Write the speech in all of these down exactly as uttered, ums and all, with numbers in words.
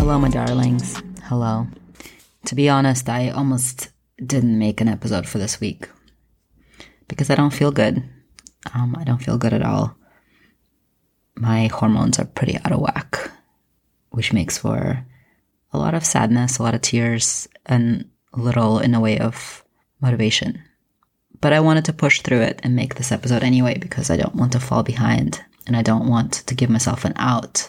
Hello, my darlings. Hello. To be honest, I almost didn't make an episode for this week because I don't feel good. Um, I don't feel good at all. My hormones are pretty out of whack, which makes for a lot of sadness, a lot of tears, and little in the way of motivation. But I wanted to push through it and make this episode anyway because I don't want to fall behind and I don't want to give myself an out.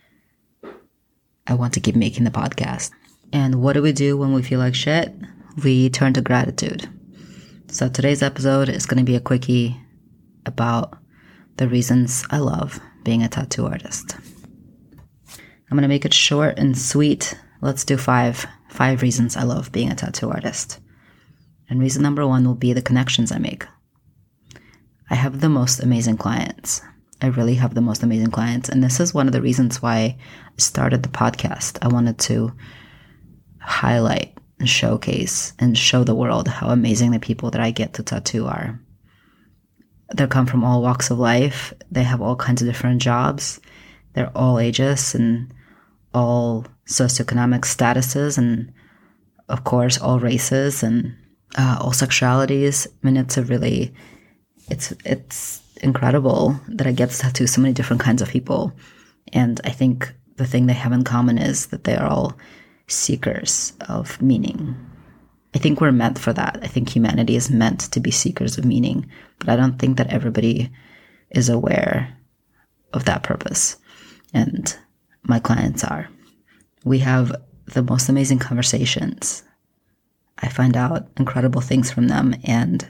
I want to keep making the podcast. And what do we do when we feel like shit? We turn to gratitude. So today's episode is going to be a quickie about the reasons I love being a tattoo artist. I'm going to make it short and sweet. Let's do five. Five reasons I love being a tattoo artist. And reason number one will be the connections I make. I have the most amazing clients. I really have the most amazing clients. And this is one of the reasons why I started the podcast. I wanted to highlight and showcase and show the world how amazing the people that I get to tattoo are. They come from all walks of life. They have all kinds of different jobs. They're all ages and all socioeconomic statuses and, of course, all races and uh, all sexualities. I mean, it's a really, it's it's incredible that I get to tattoo so many different kinds of people. And I think the thing they have in common is that they are all seekers of meaning. I think we're meant for that. I think humanity is meant to be seekers of meaning, but I don't think that everybody is aware of that purpose. And my clients are. We have the most amazing conversations. I find out incredible things from them. And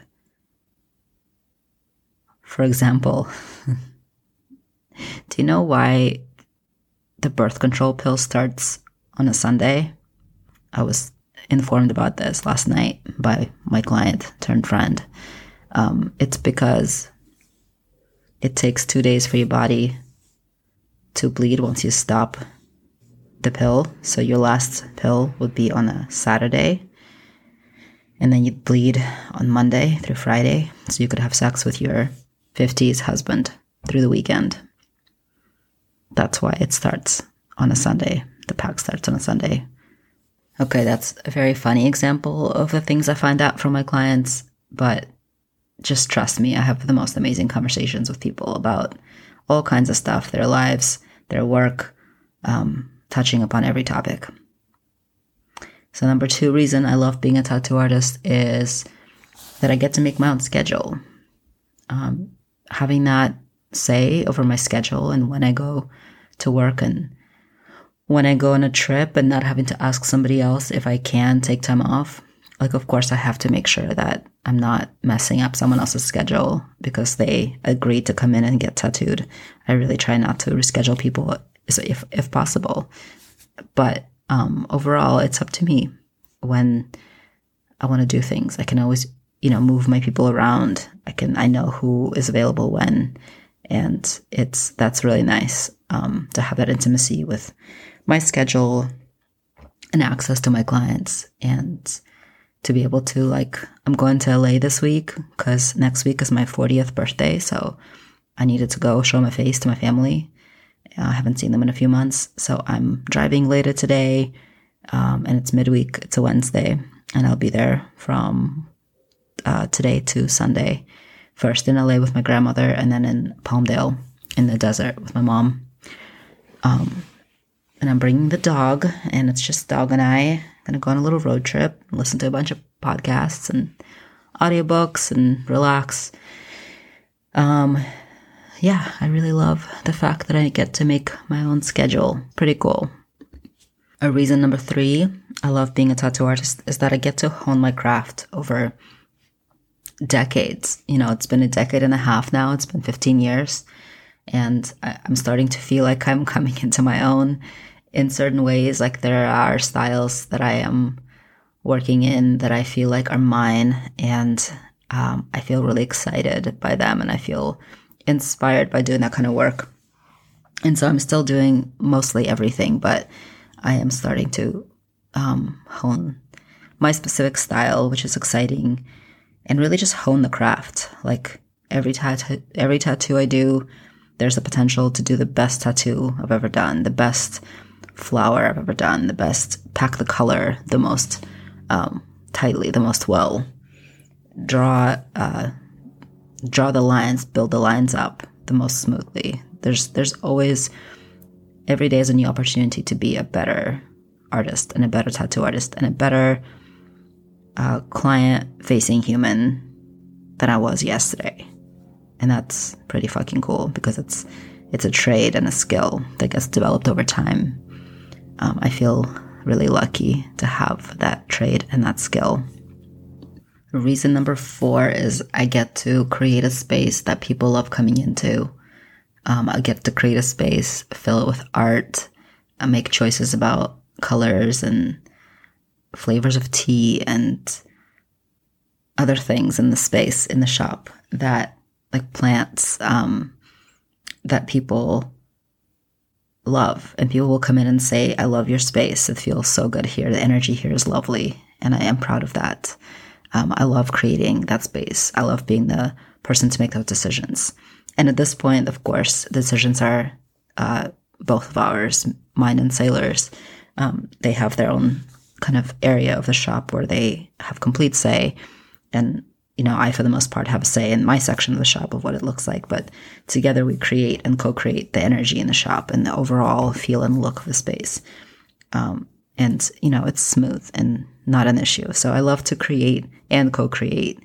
for example, do you know why the birth control pill starts on a Sunday? I was informed about this last night by my client turned friend. Um, it's because it takes two days for your body to bleed once you stop the pill. So your last pill would be on a Saturday, and then you'd bleed on Monday through Friday, so you could have sex with your fifties husband through the weekend. That's why it starts on a Sunday. The pack starts on a Sunday. Okay, that's a very funny example of the things I find out from my clients, but just trust me, I have the most amazing conversations with people about all kinds of stuff, their lives, their work, um, touching upon every topic. So number two reason I love being a tattoo artist is that I get to make my own schedule. Um, having that say over my schedule and when I go to work and when I go on a trip and not having to ask somebody else if I can take time off. Like, of course, I have to make sure that I'm not messing up someone else's schedule because they agreed to come in and get tattooed. I really try not to reschedule people if if possible. But um, overall, it's up to me when I want to do things. I can always, you know, move my people around. I can, I know who is available when, and it's, that's really nice um, to have that intimacy with my schedule and access to my clients and to be able to, like, I'm going to L A this week because next week is my fortieth birthday. So I needed to go show my face to my family. I haven't seen them in a few months. So I'm driving later today um, and it's midweek. It's a Wednesday and I'll be there from uh, today to Sunday. First in L A with my grandmother and then in Palmdale in the desert with my mom. Um, and I'm bringing the dog and it's just dog and I. Gonna go on a little road trip, listen to a bunch of podcasts and audiobooks and relax. Um, yeah, I really love the fact that I get to make my own schedule. Pretty cool. A reason number three I love being a tattoo artist is that I get to hone my craft over decades. You know, it's been a decade and a half now. It's been fifteen years. And I, I'm starting to feel like I'm coming into my own in certain ways. Like there are styles that I am working in that I feel like are mine. And um, I feel really excited by them. And I feel inspired by doing that kind of work. And so I'm still doing mostly everything, but I am starting to um, hone my specific style, which is exciting, and really just hone the craft. Like every tattoo, every tattoo I do, there's a potential to do the best tattoo I've ever done, the best flower I've ever done, the best, pack the color the most um, tightly, the most well, draw uh, draw the lines, build the lines up the most smoothly. There's there's always, every day is a new opportunity to be a better artist and a better tattoo artist and a better uh, client-facing human than I was yesterday. And that's pretty fucking cool because it's it's a trade and a skill that gets developed over time. Um, I feel really lucky to have that trade and that skill. Reason number four is I get to create a space that people love coming into. Um, I get to create a space, fill it with art, I make choices about colors and flavors of tea and other things in the space, in the shop, that, like plants, um, that people love. And people will come in and say, I love your space. It feels so good here. The energy here is lovely. And I am proud of that. Um, I love creating that space. I love being the person to make those decisions. And at this point, of course, the decisions are uh, both of ours, mine and Sailor's. Um, they have their own kind of area of the shop where they have complete say. And, you know, I, for the most part, have a say in my section of the shop of what it looks like. But together we create and co-create the energy in the shop and the overall feel and look of the space. Um, and, you know, it's smooth and not an issue. So I love to create and co-create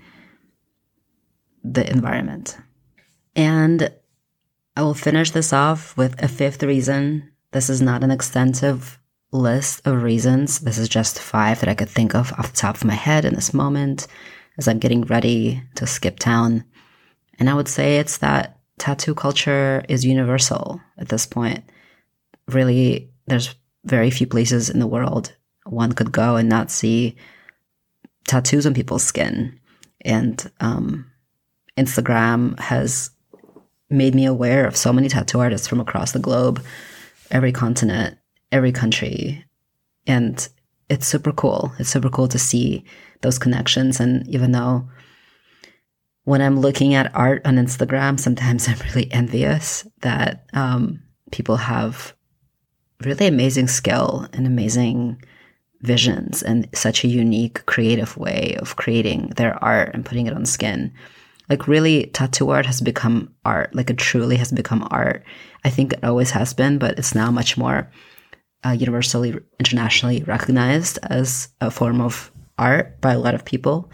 the environment. And I will finish this off with a fifth reason. This is not an extensive list of reasons. This is just five that I could think of off the top of my head in this moment as I'm getting ready to skip town. And I would say it's that tattoo culture is universal at this point. Really, there's very few places in the world one could go and not see tattoos on people's skin. And um, Instagram has made me aware of so many tattoo artists from across the globe, every continent, every country. And it's super cool. It's super cool to see those connections. And even though when I'm looking at art on Instagram, sometimes I'm really envious that um, people have really amazing skill and amazing visions and such a unique, creative way of creating their art and putting it on skin. Like, really, tattoo art has become art. Like, it truly has become art. I think it always has been, but it's now much more uh, universally, internationally recognized as a form of art by a lot of people.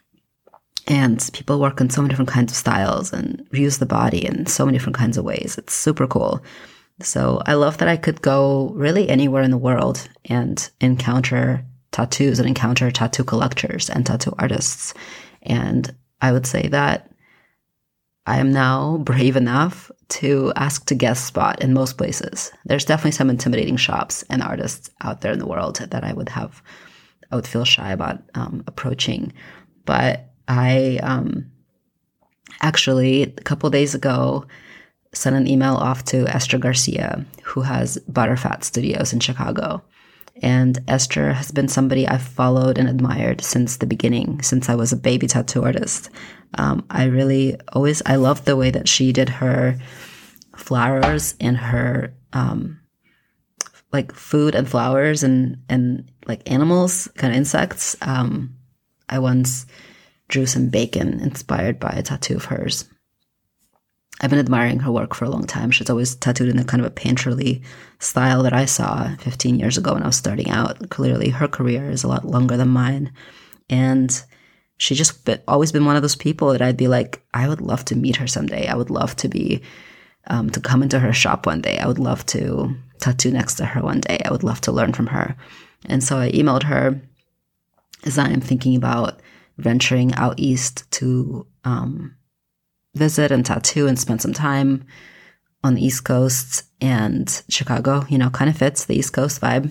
And people work in so many different kinds of styles and use the body in so many different kinds of ways. It's super cool. So I love that I could go really anywhere in the world and encounter tattoos and encounter tattoo collectors and tattoo artists. And I would say that I am now brave enough to ask to guest spot in most places. There's definitely some intimidating shops and artists out there in the world that I would have, I would feel shy about um, approaching. But I um, actually, a couple days ago, sent an email off to Esther Garcia, who has Butterfat Studios in Chicago. And Esther has been somebody I've followed and admired since the beginning, since I was a baby tattoo artist. Um, I really always, I loved the way that she did her flowers and her, um, like food and flowers and, and like animals, kind of insects. Um, I once drew some bacon inspired by a tattoo of hers. I've been admiring her work for a long time. She's always tattooed in a kind of a painterly style that I saw fifteen years ago when I was starting out. Clearly, her career is a lot longer than mine. And she just been, always been one of those people that I'd be like, I would love to meet her someday. I would love to be, um, to come into her shop one day. I would love to tattoo next to her one day. I would love to learn from her. And so I emailed her as I am thinking about venturing out east to um, visit and tattoo and spend some time on the East Coast, and Chicago, you know, kind of fits the East Coast vibe.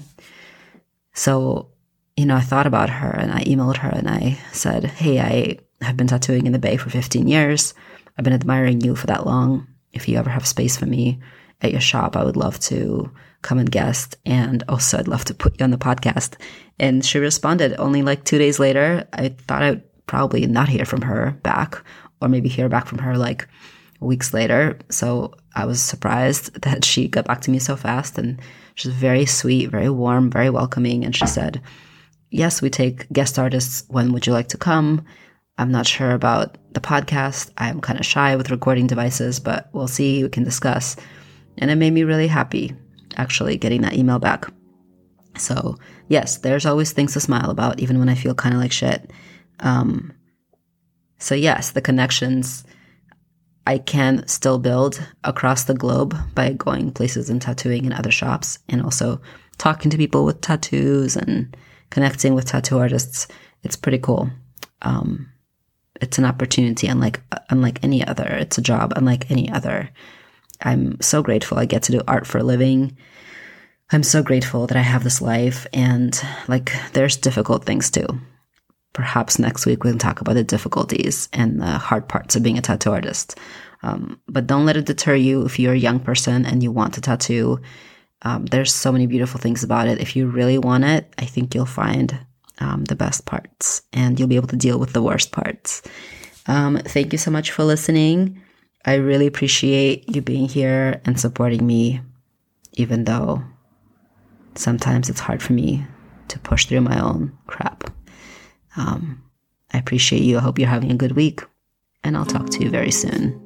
So, you know, I thought about her and I emailed her and I said, hey, I have been tattooing in the Bay for fifteen years. I've been admiring you for that long. If you ever have space for me at your shop, I would love to come and guest. And also, I'd love to put you on the podcast. And she responded only like two days later. I thought I'd probably not hear from her back, or maybe hear back from her like weeks later. So I was surprised that she got back to me so fast, and she's very sweet, very warm, very welcoming. And she said, yes, we take guest artists. When would you like to come? I'm not sure about the podcast. I'm kind of shy with recording devices, but we'll see. We can discuss. And it made me really happy, actually, getting that email back. So yes, there's always things to smile about, even when I feel kind of like shit. Um, so yes, the connections I can still build across the globe by going places and tattooing in other shops, and also talking to people with tattoos and connecting with tattoo artists. It's pretty cool. Um, it's an opportunity unlike unlike any other. It's a job unlike any other. I'm so grateful I get to do art for a living. I'm so grateful that I have this life, and like there's difficult things too. Perhaps next week we can talk about the difficulties and the hard parts of being a tattoo artist. Um, but don't let it deter you if you're a young person and you want to tattoo. Um, there's so many beautiful things about it. If you really want it, I think you'll find um, the best parts, and you'll be able to deal with the worst parts. Um, thank you so much for listening. I really appreciate you being here and supporting me, even though sometimes it's hard for me to push through my own crap. Um, I appreciate you. I hope you're having a good week, and I'll talk to you very soon.